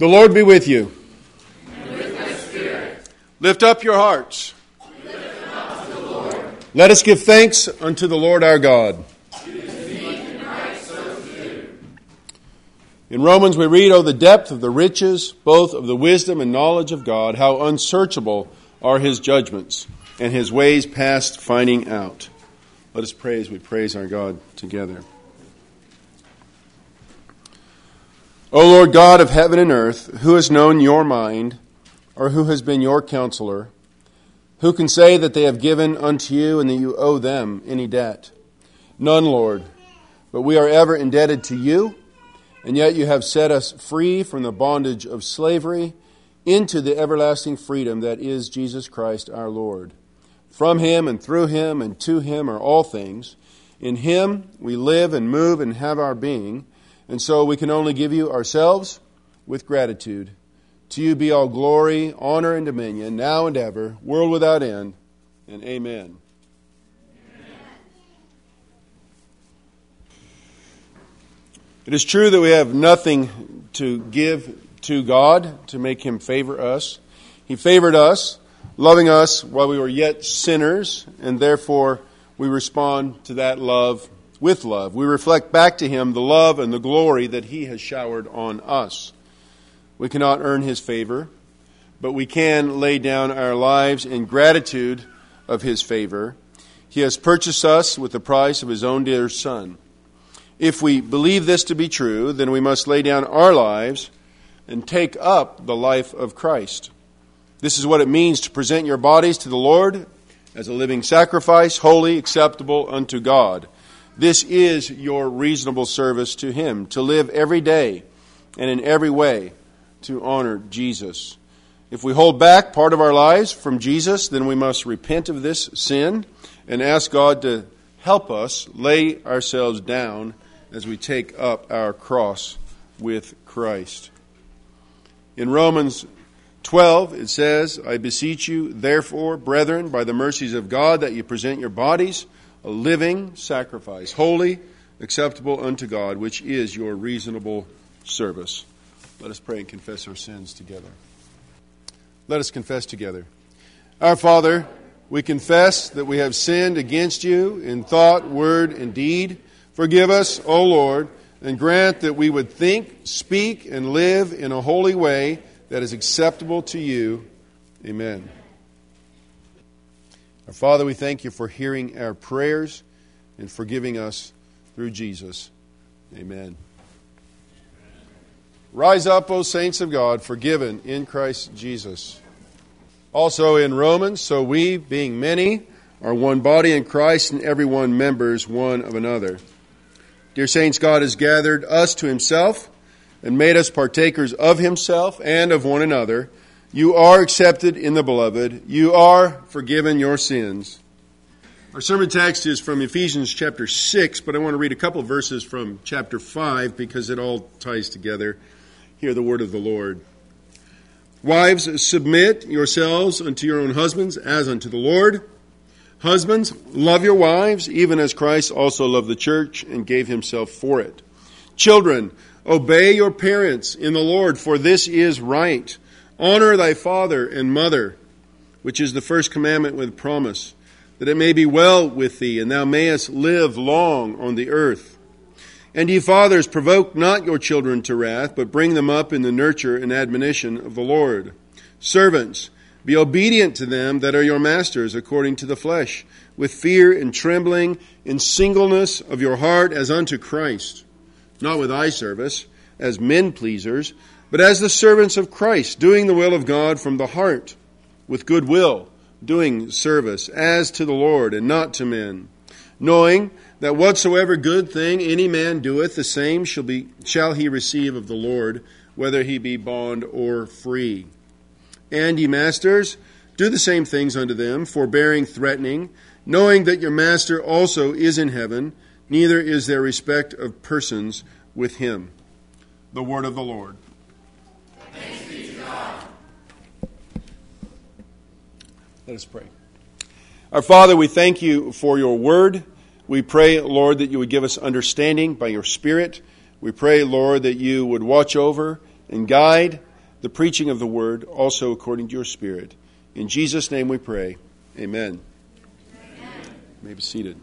The Lord be with you. And with thy spirit. Lift up your hearts. We lift them up to the Lord. Let us give thanks unto the Lord our God. It is meet and right so to do. In Romans we read, "O the depth of the riches, both of the wisdom and knowledge of God, how unsearchable are his judgments, and his ways past finding out." Let us pray as we praise our God together. O Lord God of heaven and earth, who has known your mind, or who has been your counselor? Who can say that they have given unto you and that you owe them any debt? None, Lord, but we are ever indebted to you, and yet you have set us free from the bondage of slavery into the everlasting freedom that is Jesus Christ our Lord. From him and through him and to him are all things. In him we live and move and have our being, and so we can only give you ourselves with gratitude. To you be all glory, honor, and dominion, now and ever, world without end, and amen. It is true that we have nothing to give to God to make him favor us. He favored us, loving us while we were yet sinners, and therefore we respond to that love with love. We reflect back to him the love and the glory that he has showered on us. We cannot earn his favor, but we can lay down our lives in gratitude of his favor. He has purchased us with the price of his own dear Son. If we believe this to be true, then we must lay down our lives and take up the life of Christ. This is what it means to present your bodies to the Lord as a living sacrifice, holy, acceptable unto God. This is your reasonable service to him, to live every day and in every way to honor Jesus. If we hold back part of our lives from Jesus, then we must repent of this sin and ask God to help us lay ourselves down as we take up our cross with Christ. In Romans 12, it says, "I beseech you, therefore, brethren, by the mercies of God, that you present your bodies a living sacrifice, holy, acceptable unto God, which is your reasonable service." Let us pray and confess our sins together. Let us confess together. Our Father, we confess that we have sinned against you in thought, word, and deed. Forgive us, O Lord, and grant that we would think, speak, and live in a holy way that is acceptable to you. Amen. Our Father, we thank you for hearing our prayers and forgiving us through Jesus. Amen. Rise up, O saints of God, forgiven in Christ Jesus. Also in Romans, "So we, being many, are one body in Christ, and every one members one of another." Dear saints, God has gathered us to himself and made us partakers of himself and of one another. You are accepted in the Beloved. You are forgiven your sins. Our sermon text is from Ephesians chapter 6, but I want to read a couple verses from chapter 5 because it all ties together. Hear the word of the Lord. "Wives, submit yourselves unto your own husbands as unto the Lord. Husbands, love your wives, even as Christ also loved the church and gave himself for it. Children, obey your parents in the Lord, for this is right. Honor thy father and mother, which is the first commandment with promise, that it may be well with thee, and thou mayest live long on the earth. And ye fathers, provoke not your children to wrath, but bring them up in the nurture and admonition of the Lord. Servants, be obedient to them that are your masters according to the flesh, with fear and trembling, in singleness of your heart as unto Christ, not with eye service, as men pleasers, but as the servants of Christ, doing the will of God from the heart, with good will, doing service, as to the Lord and not to men, knowing that whatsoever good thing any man doeth, the same shall he receive of the Lord, whether he be bond or free. And ye masters, do the same things unto them, forbearing, threatening, knowing that your master also is in heaven, neither is there respect of persons with him." The word of the Lord. Thanks be to God. Let us pray. Our Father, we thank you for your word. We pray, Lord, that you would give us understanding by your Spirit. We pray, Lord, that you would watch over and guide the preaching of the word, also according to your Spirit. In Jesus' name we pray. Amen. Amen. You may be seated.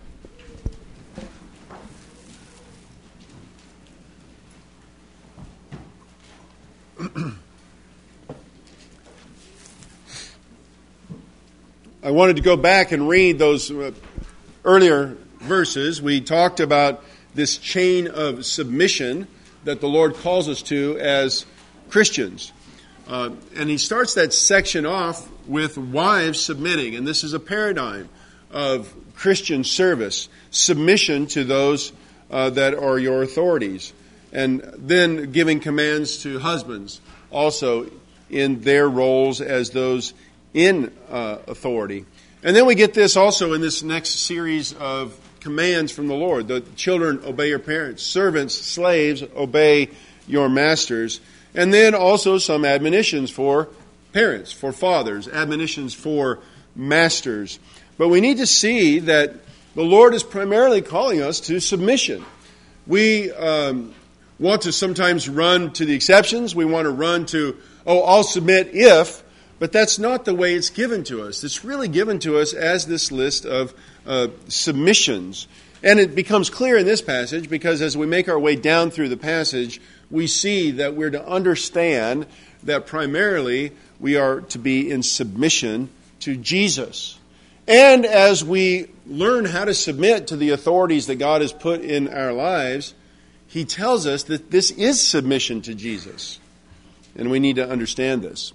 I wanted to go back and read those earlier verses. We talked about this chain of submission that the Lord calls us to as Christians. And he starts that section off with wives submitting. And this is a paradigm of Christian service, submission to those that are your authorities. And then giving commands to husbands also in their roles as those in authority. And then we get this also in this next series of commands from the Lord. The children, obey your parents. Servants, slaves, obey your masters. And then also some admonitions for parents, for fathers, admonitions for masters. But we need to see that the Lord is primarily calling us to submission. We want to sometimes run to the exceptions. We want to run to, I'll submit if, but that's not the way it's given to us. It's really given to us as this list of submissions. And it becomes clear in this passage because as we make our way down through the passage, we see that we're to understand that primarily we are to be in submission to Jesus. And as we learn how to submit to the authorities that God has put in our lives, he tells us that this is submission to Jesus. And we need to understand this.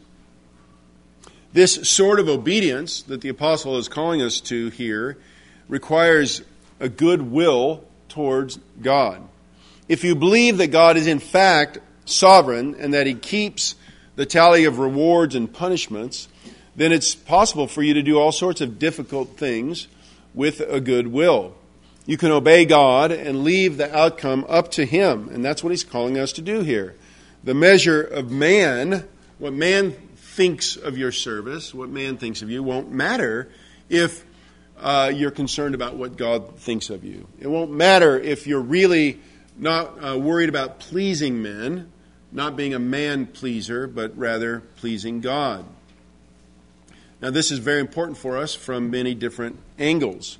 This sort of obedience that the apostle is calling us to here requires a good will towards God. If you believe that God is in fact sovereign and that he keeps the tally of rewards and punishments, then it's possible for you to do all sorts of difficult things with a good will. You can obey God and leave the outcome up to him, and that's what he's calling us to do here. The measure of man, what man thinks of your service, what man thinks of you, won't matter if you're concerned about what God thinks of you. It won't matter if you're really not worried about pleasing men, not being a man pleaser, but rather pleasing God. Now, this is very important for us from many different angles.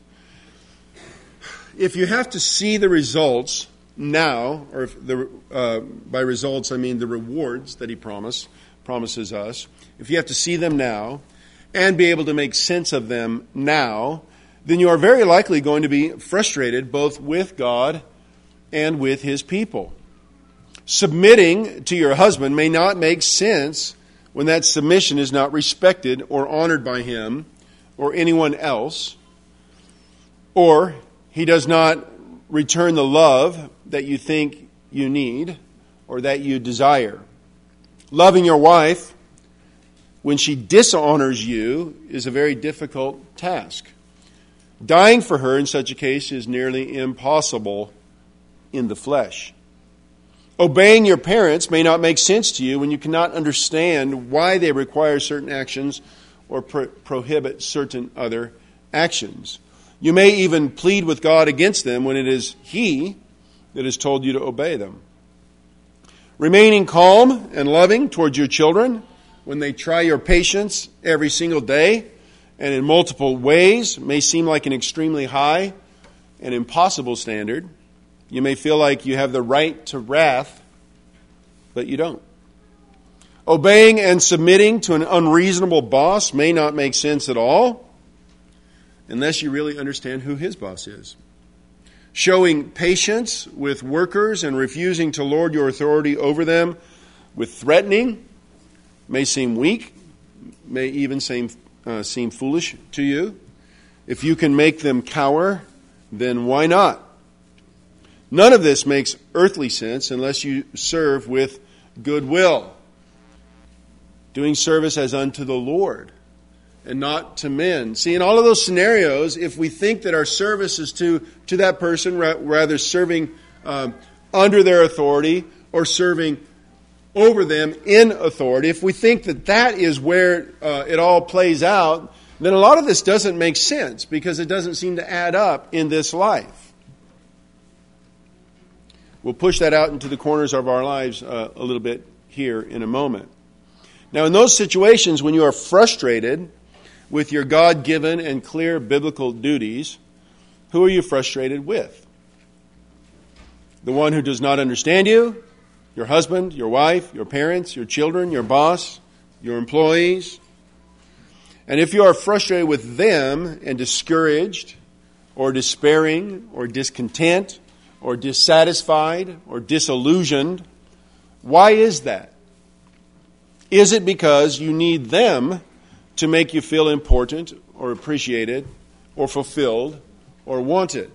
If you have to see the results now, or by results I mean the rewards that he promises us, if you have to see them now and be able to make sense of them now, then you are very likely going to be frustrated both with God and with his people. Submitting to your husband may not make sense when that submission is not respected or honored by him or anyone else, or he does not return the love that you think you need or that you desire. Loving your wife when she dishonors you is a very difficult task. Dying for her in such a case is nearly impossible in the flesh. Obeying your parents may not make sense to you when you cannot understand why they require certain actions or prohibit certain other actions. You may even plead with God against them when it is he that has told you to obey them. Remaining calm and loving towards your children when they try your patience every single day and in multiple ways may seem like an extremely high and impossible standard. You may feel like you have the right to wrath, but you don't. Obeying and submitting to an unreasonable boss may not make sense at all unless you really understand who his boss is. Showing patience with workers and refusing to lord your authority over them with threatening may seem weak, may even seem foolish to you. If you can make them cower, then why not? None of this makes earthly sense unless you serve with goodwill, doing service as unto the Lord and not to men. See, in all of those scenarios, if we think that our service is to that person, rather serving under their authority or serving over them in authority, if we think that that is where it all plays out, then a lot of this doesn't make sense because it doesn't seem to add up in this life. We'll push that out into the corners of our lives a little bit here in a moment. Now, in those situations when you are frustrated with your God-given and clear biblical duties, who are you frustrated with? The one who does not understand you? Your husband, your wife, your parents, your children, your boss, your employees? And if you are frustrated with them and discouraged or despairing or discontent or dissatisfied or disillusioned, why is that? Is it because you need them to make you feel important or appreciated or fulfilled or wanted?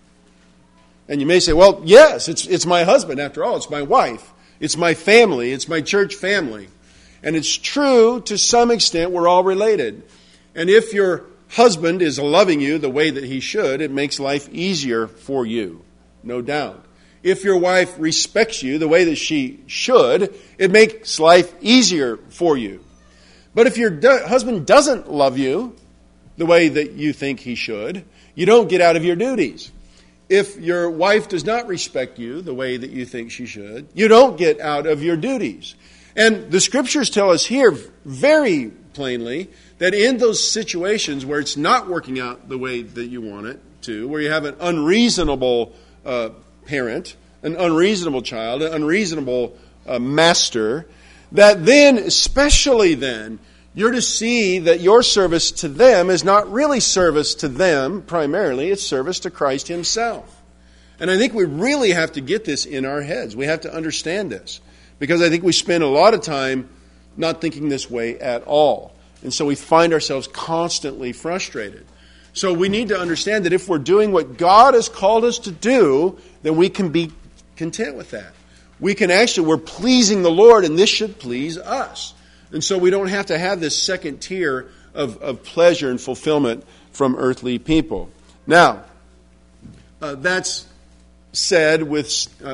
And you may say, well, yes, it's my husband after all. It's my wife. It's my family. It's my church family. And it's true to some extent we're all related. And if your husband is loving you the way that he should, it makes life easier for you, no doubt. If your wife respects you the way that she should, it makes life easier for you. But if your husband doesn't love you the way that you think he should, you don't get out of your duties. If your wife does not respect you the way that you think she should, you don't get out of your duties. And the Scriptures tell us here very plainly that in those situations where it's not working out the way that you want it to, where you have an unreasonable parent, an unreasonable child, an unreasonable master, that then, especially then, you're to see that your service to them is not really service to them primarily, it's service to Christ Himself. And I think we really have to get this in our heads. We have to understand this. Because I think we spend a lot of time not thinking this way at all. And so we find ourselves constantly frustrated. So we need to understand that if we're doing what God has called us to do, then we can be content with that. We're pleasing the Lord, and this should please us. And so we don't have to have this second tier of pleasure and fulfillment from earthly people. Now, that's said with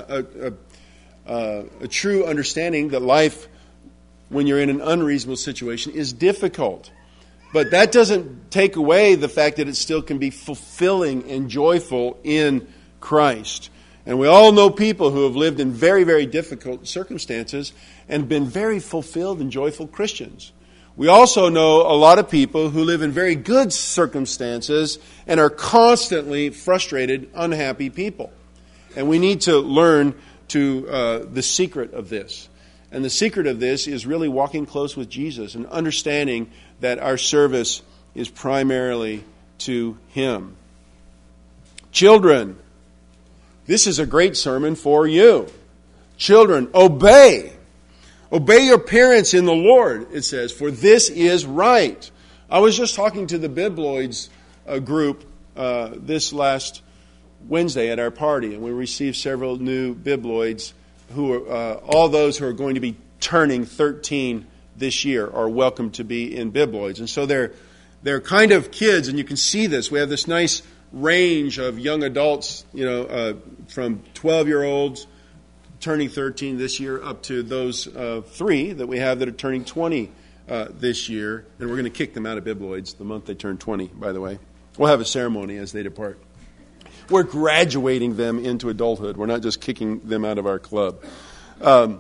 a true understanding that life, when you're in an unreasonable situation, is difficult. But that doesn't take away the fact that it still can be fulfilling and joyful in Christ. And we all know people who have lived in very, very difficult circumstances and been very fulfilled and joyful Christians. We also know a lot of people who live in very good circumstances and are constantly frustrated, unhappy people. And we need to learn the secret of this. And the secret of this is really walking close with Jesus and understanding that our service is primarily to Him. Children, this is a great sermon for you. Children, obey. Obey your parents in the Lord, it says, for this is right. I was just talking to the Bibloids group this last Wednesday at our party, and we received several new Bibloids who are, all those who are going to be turning 13 this year are welcome to be in Bibloids. And so they're kind of kids, and you can see this. We have this nice range of young adults, from 12-year-olds turning 13 this year up to those 3 that we have that are turning 20 this year. And we're going to kick them out of Bibloids the month they turn 20, by the way. We'll have a ceremony as they depart. We're graduating them into adulthood. We're not just kicking them out of our club. But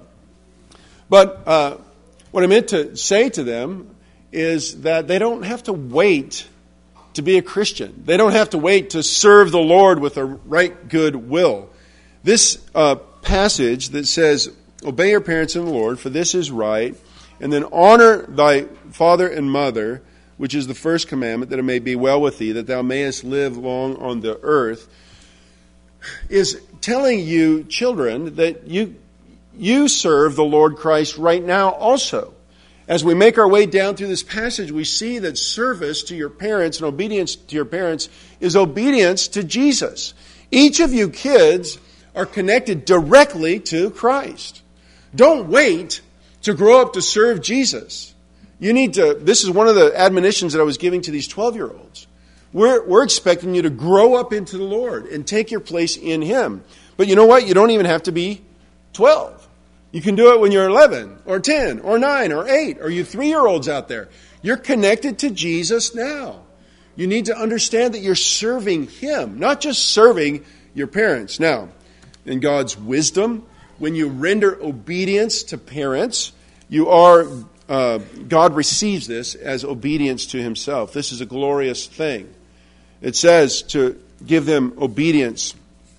what I meant to say to them is that they don't have to wait to be a Christian. They don't have to wait to serve the Lord with a right good will. This passage that says, obey your parents in the Lord, for this is right, and then honor thy father and mother, which is the first commandment, that it may be well with thee, that thou mayest live long on the earth, is telling you, children, that you serve the Lord Christ right now also. As we make our way down through this passage, we see that service to your parents and obedience to your parents is obedience to Jesus. Each of you kids are connected directly to Christ. Don't wait to grow up to serve Jesus. You need to, this is one of the admonitions that I was giving to these 12-year-olds. We're expecting you to grow up into the Lord and take your place in Him. But you know what? You don't even have to be 12. You can do it when you're 11 or 10 or 9 or 8 or you 3-year-olds out there. You're connected to Jesus now. You need to understand that you're serving Him, not just serving your parents. Now, in God's wisdom, when you render obedience to parents, you are God receives this as obedience to himself. This is a glorious thing. It says to give them obedience.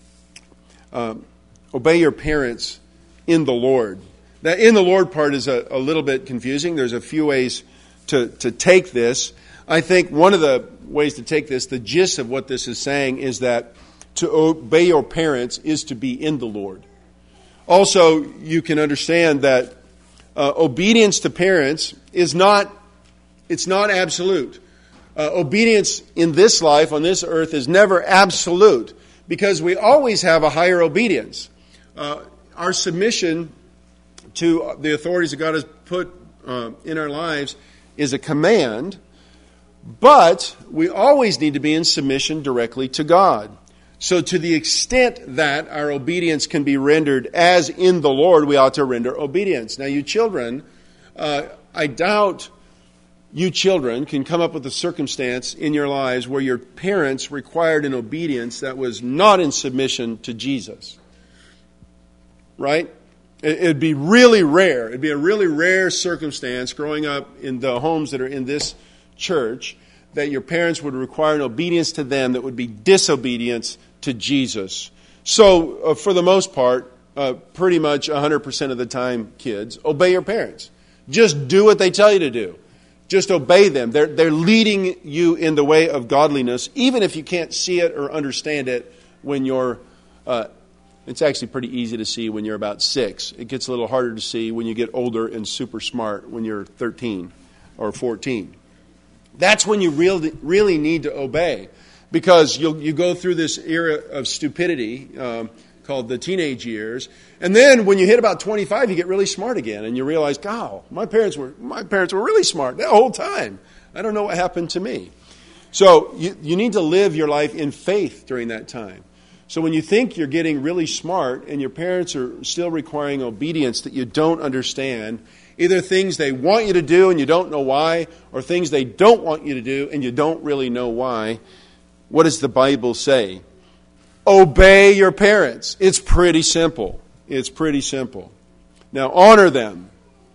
Obey your parents in the Lord. That in the Lord part is a little bit confusing. There's a few ways to take this. I think one of the ways to take this, the gist of what this is saying, is that to obey your parents is to be in the Lord. Also, you can understand that obedience to parents it's not absolute. Obedience in this life, on this earth, is never absolute because we always have a higher obedience. Our submission to the authorities that God has put in our lives is a command, but we always need to be in submission directly to God. So to the extent that our obedience can be rendered as in the Lord, we ought to render obedience. Now, you children, I doubt you children can come up with a circumstance in your lives where your parents required an obedience that was not in submission to Jesus. Right? It'd be really rare. It'd be a really rare circumstance growing up in the homes that are in this church that your parents would require an obedience to them that would be disobedience to Jesus. So, for the most part, pretty much 100% of the time, kids, obey your parents. Just do what they tell you to do. Just obey them. They're leading you in the way of godliness, even if you can't see it or understand it when you're... It's actually pretty easy to see when you're about 6. It gets a little harder to see when you get older and super smart when you're 13 or 14. That's when you really need to obey, because you go through this era of stupidity called the teenage years, and then when you hit about 25, you get really smart again, and you realize, "God, my parents were really smart that whole time. I don't know what happened to me." So you need to live your life in faith during that time. So when you think you're getting really smart and your parents are still requiring obedience that you don't understand, either things they want you to do and you don't know why, or things they don't want you to do and you don't really know why, what does the Bible say? Obey your parents. It's pretty simple. It's pretty simple. Now, honor them.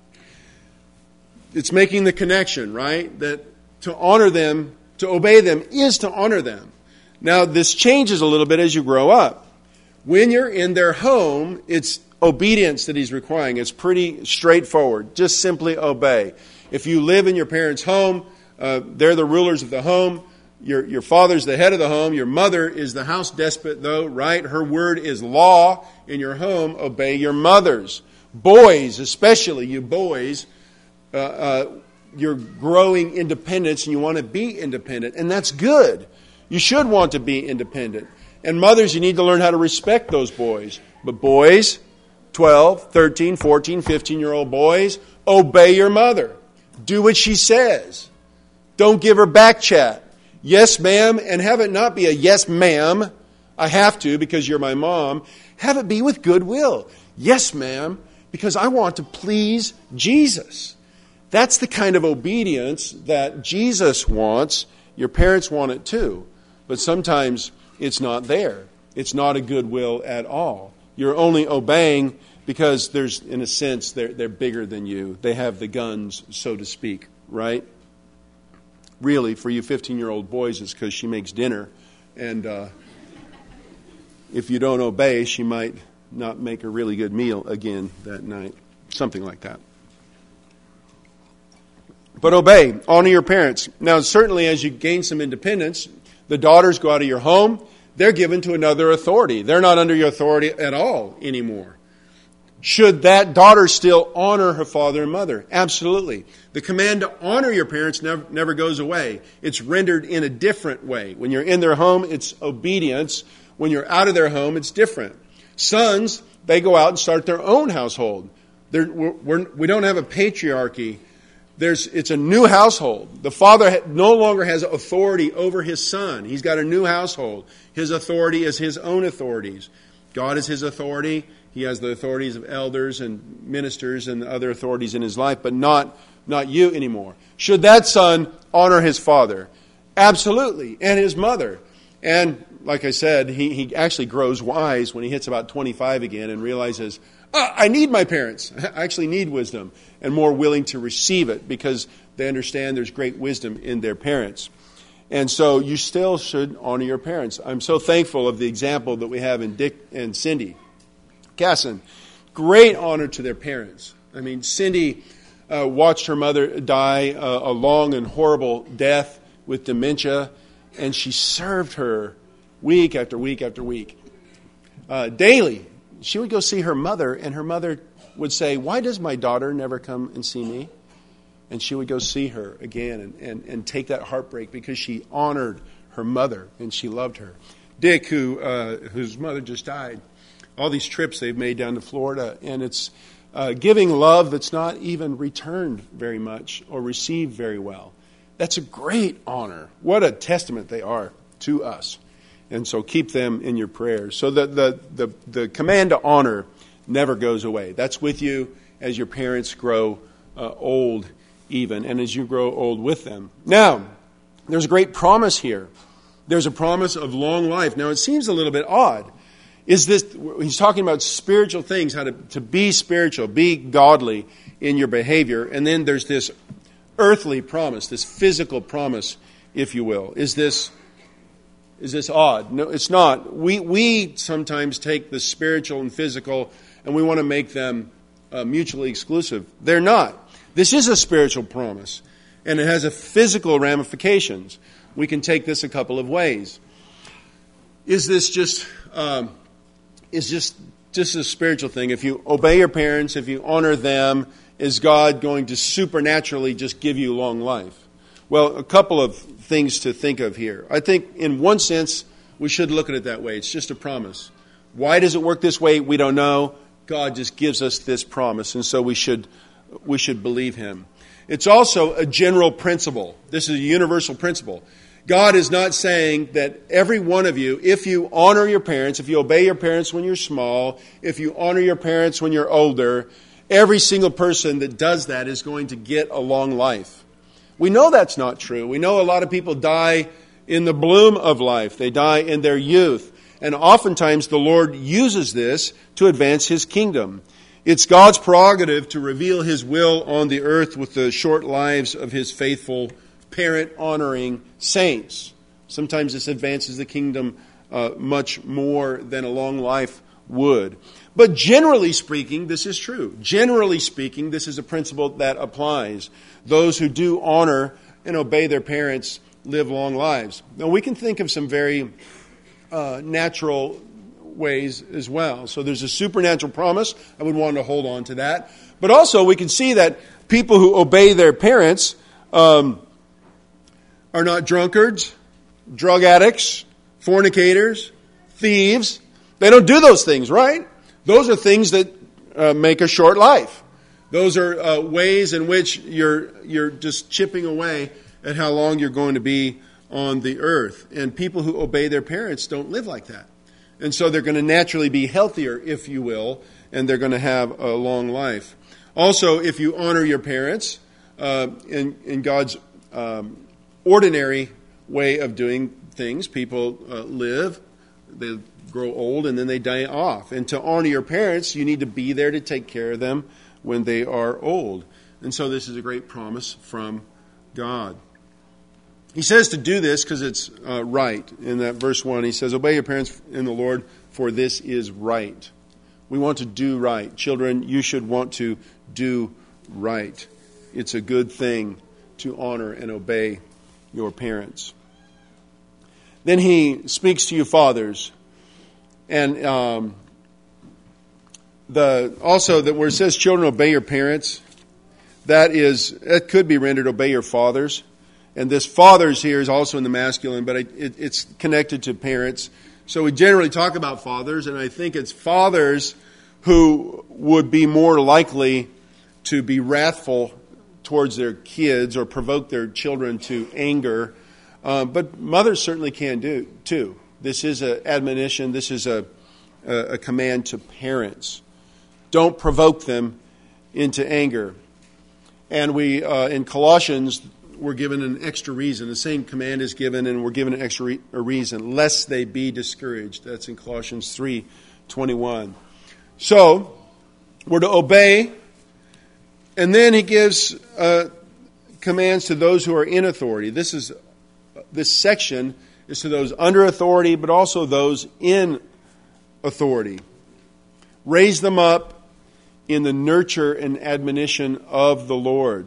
It's making the connection, right? That to honor them, to obey them, is to honor them. Now, this changes a little bit as you grow up. When you're in their home, it's obedience that he's requiring. It's pretty straightforward. Just simply obey. If you live in your parents' home, they're the rulers of the home. Your father's the head of the home. Your mother is the house despot, though, right? Her word is law in your home. Obey your mothers. Boys, especially you boys, you're growing independence and you want to be independent, and that's good. You should want to be independent. And mothers, you need to learn how to respect those boys. But boys, 12, 13, 14, 15-year-old boys, obey your mother. Do what she says. Don't give her back chat. Yes, ma'am, and have it not be a yes, ma'am. I have to because you're my mom. Have it be with goodwill. Yes, ma'am, because I want to please Jesus. That's the kind of obedience that Jesus wants. Your parents want it too. But sometimes it's not there. It's not a goodwill at all. You're only obeying because there's, in a sense, they're bigger than you. They have the guns, so to speak, right? Really, for you 15-year-old boys, it's because she makes dinner. And if you don't obey, she might not make a really good meal again that night. Something like that. But obey. Honor your parents. Now, certainly as you gain some independence, the daughters go out of your home. They're given to another authority. They're not under your authority at all anymore. Should that daughter still honor her father and mother? Absolutely. The command to honor your parents never goes away. It's rendered in a different way. When you're in their home, it's obedience. When you're out of their home, it's different. Sons, they go out and start their own household. We don't have a patriarchy. It's a new household. The father no longer has authority over his son. He's got a new household. His authority is his own authorities. God is his authority. He has the authorities of elders and ministers and other authorities in his life, but not you anymore. Should that son honor his father? Absolutely. And his mother. And like I said, he actually grows wise when he hits about 25 again and realizes, I need my parents. I actually need wisdom, and more willing to receive it because they understand there's great wisdom in their parents. And so you still should honor your parents. I'm so thankful of the example that we have in Dick and Cindy Casson. Great honor to their parents. I mean, Cindy watched her mother die a long and horrible death with dementia, and she served her week after week after week. Daily, she would go see her mother, and her mother would say, "Why does my daughter never come and see me?" And she would go see her again and take that heartbreak because she honored her mother and she loved her. Dick, whose mother just died, all these trips they've made down to Florida, and it's giving love that's not even returned very much or received very well. That's a great honor. What a testament they are to us. And so keep them in your prayers. So the command to honor never goes away. That's with you as your parents grow old even, and as you grow old with them. Now, there's a great promise here. There's a promise of long life. Now, it seems a little bit odd. He's talking about spiritual things, how to be spiritual, be godly in your behavior, and then there's this earthly promise, this physical promise, if you will. Is this odd? No, it's not. We sometimes take the spiritual and physical and we want to make them mutually exclusive. They're not. This is a spiritual promise, and it has a physical ramifications. We can take this a couple of ways. Is this just a spiritual thing? If you obey your parents, if you honor them, is God going to supernaturally just give you long life? Well, a couple of things to think of here. I think in one sense, we should look at it that way. It's just a promise. Why does it work this way? We don't know. God just gives us this promise, and so we should believe Him. It's also a general principle. This is a universal principle. God is not saying that every one of you, if you honor your parents, if you obey your parents when you're small, if you honor your parents when you're older, every single person that does that is going to get a long life. We know that's not true. We know a lot of people die in the bloom of life. They die in their youth. And oftentimes the Lord uses this to advance His kingdom. It's God's prerogative to reveal His will on the earth with the short lives of His faithful, parent-honoring saints. Sometimes this advances the kingdom much more than a long life would. But generally speaking, this is true. Generally speaking, this is a principle that applies. Those who do honor and obey their parents live long lives. Now, we can think of some very natural ways as well. So there's a supernatural promise. I would want to hold on to that. But also we can see that people who obey their parents are not drunkards, drug addicts, fornicators, thieves. They don't do those things, right? Those are things that make a short life. Those are ways in which you're just chipping away at how long you're going to be on the earth. And people who obey their parents don't live like that. And so they're going to naturally be healthier, if you will, and they're going to have a long life. Also, if you honor your parents in God's ordinary way of doing things, people live, they grow old, and then they die off. And to honor your parents, you need to be there to take care of them when they are old. And so this is a great promise from God. He says to do this because it's right. In that verse 1, he says, obey your parents in the Lord, for this is right. We want to do right. Children, you should want to do right. It's a good thing to honor and obey your parents. Then he speaks to you fathers. And also that where it says children obey your parents, that could be rendered obey your fathers. And this fathers here is also in the masculine, but it's connected to parents. So we generally talk about fathers, and I think it's fathers who would be more likely to be wrathful towards their kids or provoke their children to anger. But mothers certainly can do too. This is an admonition. This is a command to parents. Don't provoke them into anger. And we, in Colossians, we're given an extra reason. The same command is given, and we're given an extra reason, lest they be discouraged. That's in Colossians 3:21. So, We're to obey. And then he gives commands to those who are in authority. This section is to those under authority, but also those in authority. Raise them up in the nurture and admonition of the Lord.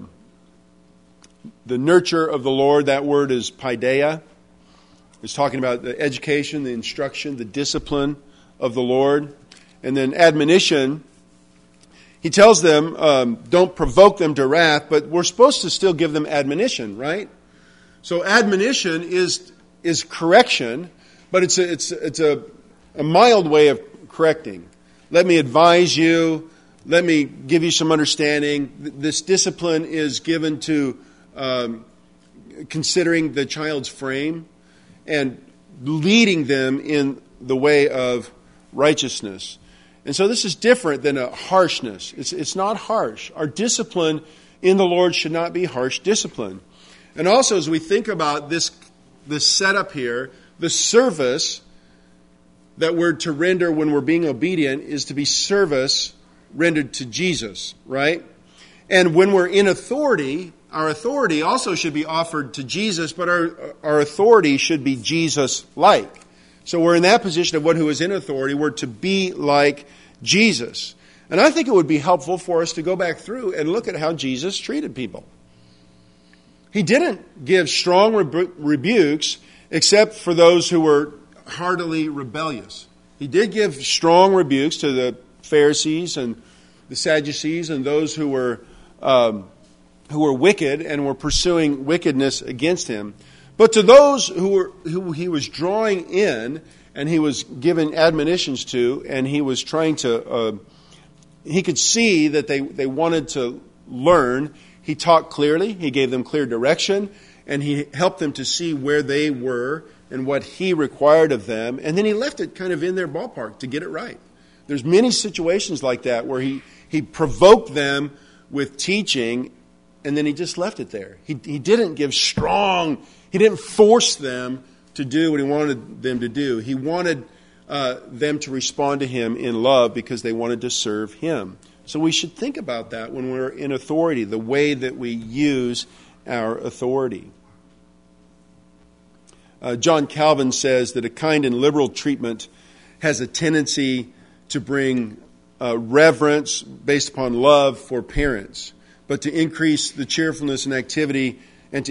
The nurture of the Lord, that word is paideia. It's talking about the education, the instruction, the discipline of the Lord. And then admonition, he tells them, don't provoke them to wrath, but we're supposed to still give them admonition, right? So admonition is correction, but it's a mild way of correcting. Let me advise you. Let me give you some understanding. This discipline is given to considering the child's frame and leading them in the way of righteousness. And so this is different than a harshness. It's not harsh. Our discipline in the Lord should not be harsh discipline. And also, as we think about this setup here, the service that we're to render when we're being obedient is to be service rendered to Jesus, right? And when we're in authority, our authority also should be offered to Jesus, but our authority should be Jesus-like. So we're in that position of one who is in authority. We're to be like Jesus. And I think it would be helpful for us to go back through and look at how Jesus treated people. He didn't give strong rebukes except for those who were heartily rebellious. He did give strong rebukes to the Pharisees and the Sadducees and those who were wicked and were pursuing wickedness against him. But to those who he was drawing in and he was giving admonitions to, and he was trying to, he could see that they wanted to learn. He talked clearly. He gave them clear direction, and he helped them to see where they were and what he required of them. And then he left it kind of in their ballpark to get it right. There's many situations like that where he provoked them with teaching, and then he just left it there. He didn't give strong, he didn't force them to do what he wanted them to do. He wanted them to respond to him in love because they wanted to serve him. So we should think about that when we're in authority, the way that we use our authority. John Calvin says that a kind and liberal treatment has a tendency to bring reverence based upon love for parents, but to increase the cheerfulness and activity of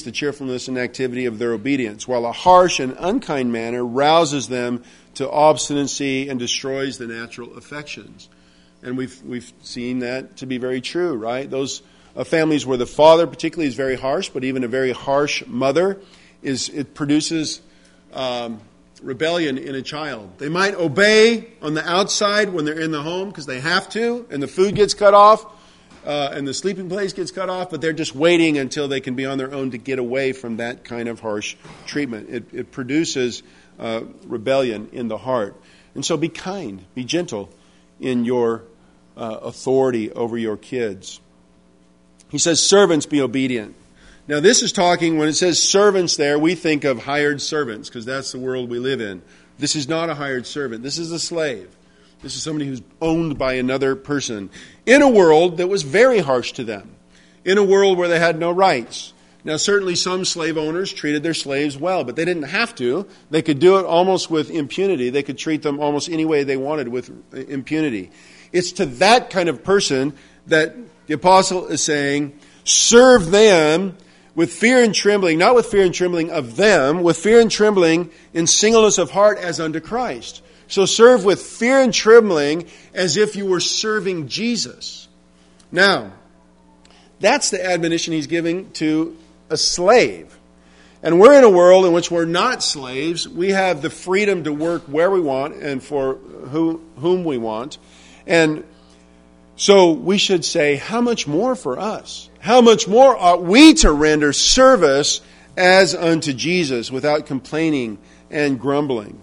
their obedience, while a harsh and unkind manner rouses them to obstinacy and destroys the natural affections. And we've seen that to be very true, right? Those families where the father particularly is very harsh, but even a very harsh mother, it produces rebellion in a child. They might obey on the outside when they're in the home because they have to, and the food gets cut off, and the sleeping place gets cut off, but they're just waiting until they can be on their own to get away from that kind of harsh treatment. It produces rebellion in the heart. And so be kind, be gentle in your authority over your kids. He says, servants, be obedient. Now this is talking, when it says servants there, we think of hired servants because that's the world we live in. This is not a hired servant. This is a slave. This is somebody who's owned by another person in a world that was very harsh to them, in a world where they had no rights. Now certainly some slave owners treated their slaves well, but they didn't have to. They could do it almost with impunity. They could treat them almost any way they wanted with impunity. It's to that kind of person that the apostle is saying, serve them with fear and trembling, not with fear and trembling of them, with fear and trembling in singleness of heart as unto Christ. So serve with fear and trembling as if you were serving Jesus. Now, that's the admonition he's giving to a slave. And we're in a world in which we're not slaves. We have the freedom to work where we want and for whom we want. And so we should say, how much more for us? How much more ought we to render service as unto Jesus without complaining and grumbling?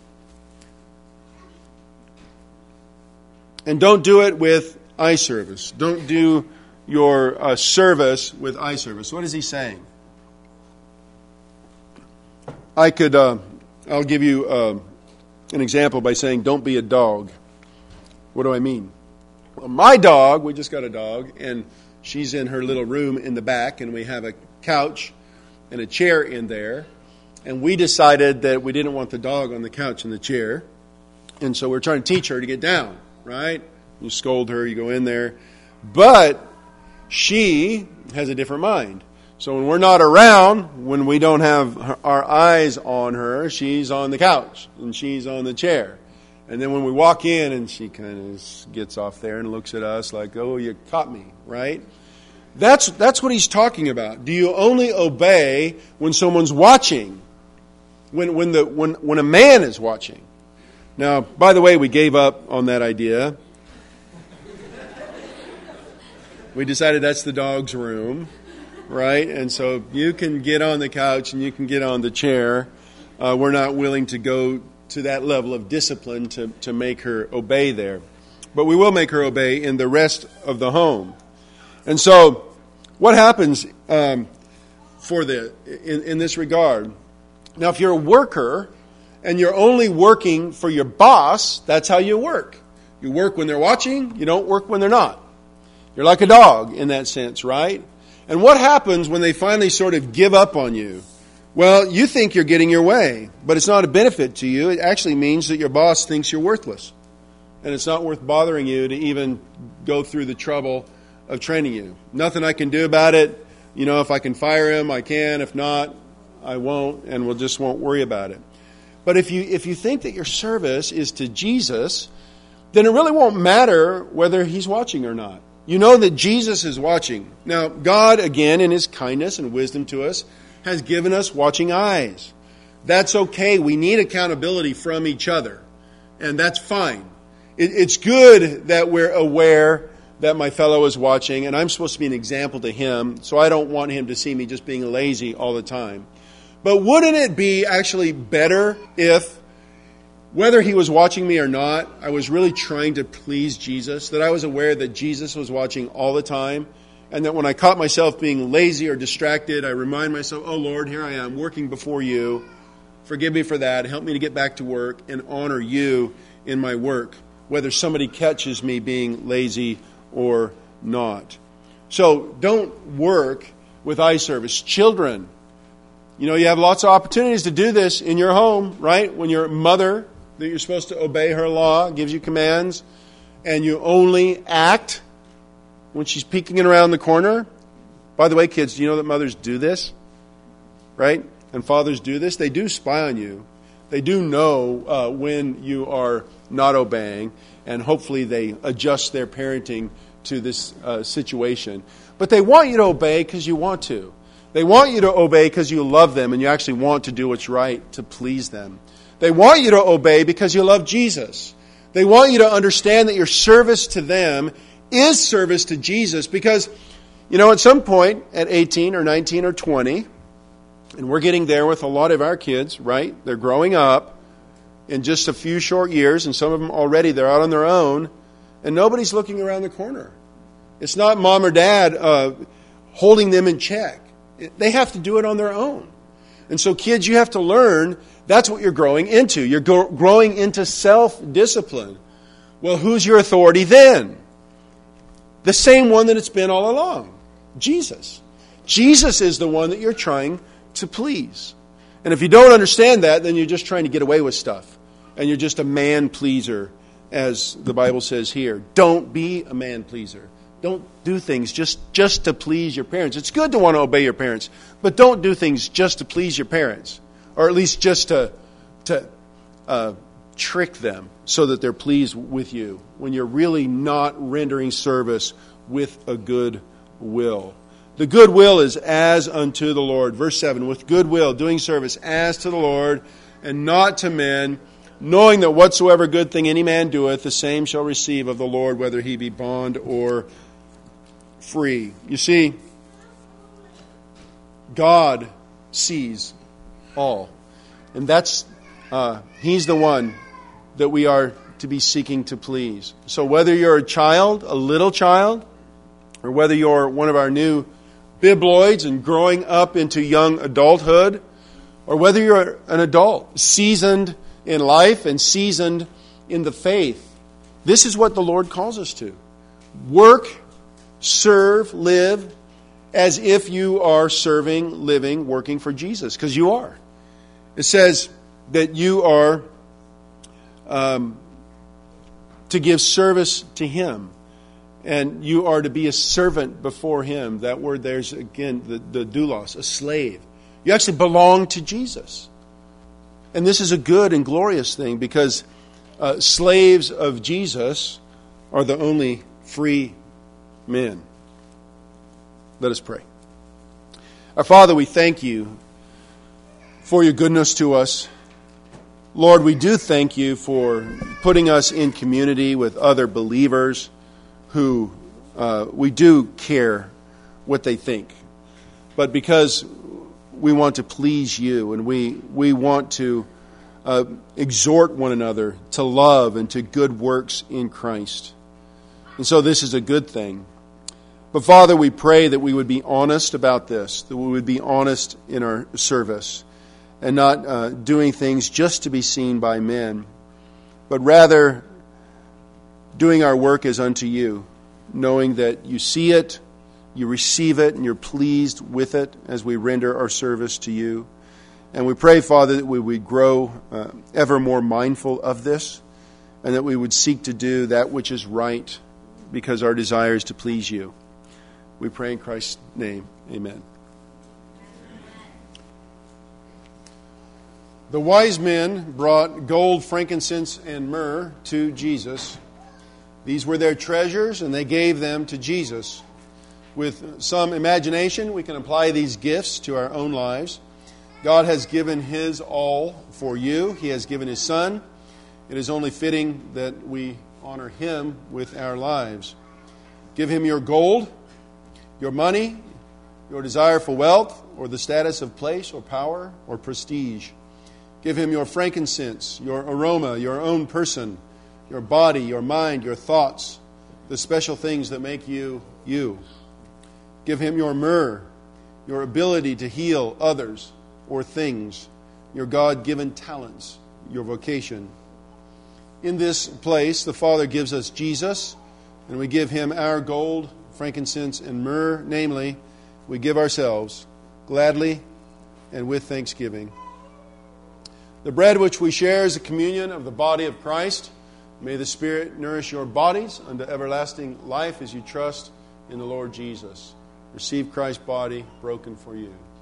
And don't do it with eye service. Don't do your service with eye service. What is he saying? I'll give you an example by saying, don't be a dog. What do I mean? Well, my dog, we just got a dog, and she's in her little room in the back, and we have a couch and a chair in there. And we decided that we didn't want the dog on the couch and the chair. And so we're trying to teach her to get down, right? You scold her, you go in there. But she has a different mind. So when we're not around, when we don't have our eyes on her, she's on the couch and she's on the chair. And then when we walk in and she kind of gets off there and looks at us like, oh, you caught me, right? That's what he's talking about. Do you only obey when someone's watching? When a man is watching? Now, by the way, we gave up on that idea. We decided that's the dog's room, right? And so you can get on the couch and you can get on the chair. We're not willing to go to that level of discipline to make her obey there. But we will make her obey in the rest of the home. And so what happens in this regard? Now, if you're a worker and you're only working for your boss, that's how you work. You work when they're watching, you don't work when they're not. You're like a dog in that sense, right? And what happens when they finally sort of give up on you? Well, you think you're getting your way, but it's not a benefit to you. It actually means that your boss thinks you're worthless. And it's not worth bothering you to even go through the trouble of training you. Nothing I can do about it. You know, if I can fire him, I can. If not, I won't, and we'll just won't worry about it. But if you think that your service is to Jesus, then it really won't matter whether he's watching or not. You know that Jesus is watching. Now, God, again, in his kindness and wisdom to us, has given us watching eyes. That's okay. We need accountability from each other, and that's fine. It's good that we're aware that my fellow is watching, and I'm supposed to be an example to him, so I don't want him to see me just being lazy all the time. But wouldn't it be actually better if, whether he was watching me or not, I was really trying to please Jesus, that I was aware that Jesus was watching all the time, and that when I caught myself being lazy or distracted, I remind myself, oh Lord, here I am working before you. Forgive me for that. Help me to get back to work and honor you in my work, whether somebody catches me being lazy or not. So don't work with eye service. Children, you know, you have lots of opportunities to do this in your home, right? When your mother, that you're supposed to obey her law, gives you commands, and you only act when she's peeking around the corner. By the way, kids, do you know that mothers do this? Right? And fathers do this. They do spy on you. They do know when you are not obeying, and hopefully they adjust their parenting to this situation. But they want you to obey because you want to. They want you to obey because you love them and you actually want to do what's right to please them. They want you to obey because you love Jesus. They want you to understand that your service to them is service to Jesus because, you know, at some point at 18 or 19 or 20, and we're getting there with a lot of our kids, right? They're growing up in just a few short years, and some of them already, they're out on their own, and nobody's looking around the corner. It's not mom or dad holding them in check. They have to do it on their own. And so kids, you have to learn that's what you're growing into. You're growing into self-discipline. Well, who's your authority then? The same one that it's been all along. Jesus. Jesus is the one that you're trying to please. And if you don't understand that, then you're just trying to get away with stuff. And you're just a man pleaser, as the Bible says here. Don't be a man pleaser. Don't do things just to please your parents. It's good to want to obey your parents, but don't do things just to please your parents, or at least just to trick them so that they're pleased with you when you're really not rendering service with a good will. The good will is as unto the Lord. Verse 7, with good will, doing service as to the Lord and not to men, knowing that whatsoever good thing any man doeth, the same shall receive of the Lord, whether he be bond or free. You see, God sees all. And that's He's the one that we are to be seeking to please. So whether you're a child, a little child, or whether you're one of our new bibloids and growing up into young adulthood, or whether you're an adult, seasoned in life and seasoned in the faith, this is what the Lord calls us to. work, serve, live as if you are serving, living, working for Jesus, because you are. It says that you are to give service to Him, and you are to be a servant before Him. That word there's, again, the doulos, a slave. You actually belong to Jesus. And this is a good and glorious thing, because slaves of Jesus are the only free men. Let us pray. Our Father, we thank you for your goodness to us. Lord, we do thank you for putting us in community with other believers who we do care what they think. But because we want to please you, and we want to exhort one another to love and to good works in Christ. And so this is a good thing. But Father, we pray that we would be honest about this, that we would be honest in our service, and not doing things just to be seen by men, but rather doing our work as unto you, knowing that you see it, you receive it, and you're pleased with it as we render our service to you. And we pray, Father, that we would grow ever more mindful of this, and that we would seek to do that which is right, because our desire is to please you. We pray in Christ's name. Amen. The wise men brought gold, frankincense, and myrrh to Jesus. These were their treasures, and they gave them to Jesus. With some imagination, we can apply these gifts to our own lives. God has given His all for you. He has given His Son. It is only fitting that we honor Him with our lives. Give Him your gold, your money, your desire for wealth, or the status of place or power or prestige. Give Him your frankincense, your aroma, your own person, your body, your mind, your thoughts, the special things that make you, you. Give Him your myrrh, your ability to heal others or things, your God-given talents, your vocation. In this place, the Father gives us Jesus, and we give Him our gold, frankincense, and myrrh. Namely, we give ourselves gladly and with thanksgiving. The bread which we share is a communion of the body of Christ. May the Spirit nourish your bodies unto everlasting life as you trust in the Lord Jesus. Receive Christ's body broken for you.